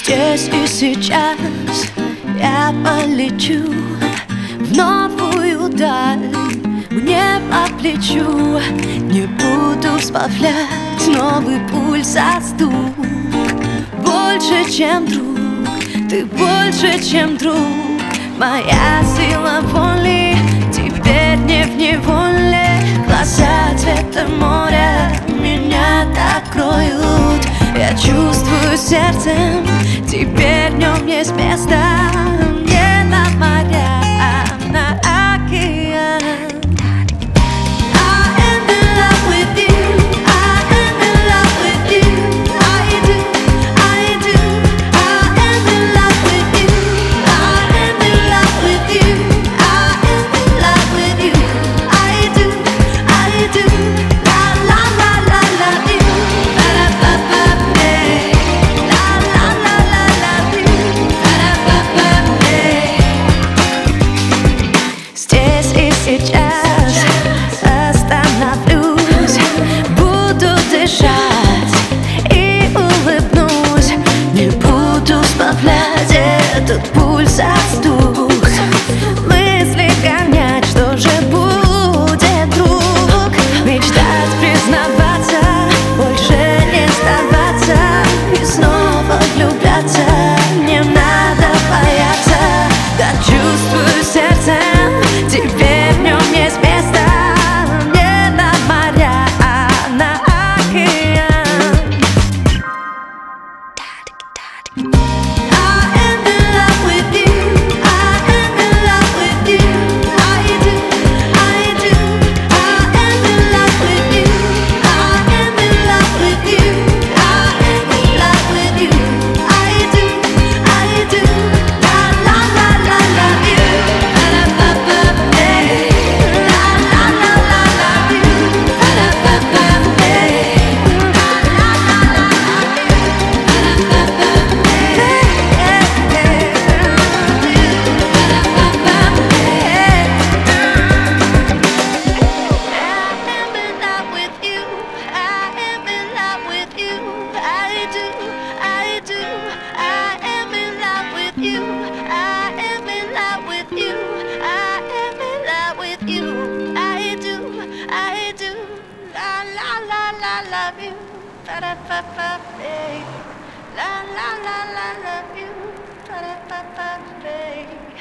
Здесь и сейчас я полечу в новую даль, мне по плечу. Не буду сбавлять новый пульс, а стук. Больше, чем друг, ты больше, чем друг. Моя сила воли теперь не в неволе. Глаза цвета моря меня так кроют. Я чувствую сердцем, теперь в нем есть место. Не на моря, а на океан. Сейчас остановлюсь, буду дышать и улыбнусь. Не буду сбавлять этот пульс, а стук. Мысли гонять, что же будет, друг? Мечтать, признаваться, больше не сдаваться и снова влюбляться. Не надо бояться, да чувствую сердцем, теперь в нем есть место. Не на моря, а на океан. Love you, ba-da-ba-ba-ba. La la la la, love you, ba-da-ba-ba-ba.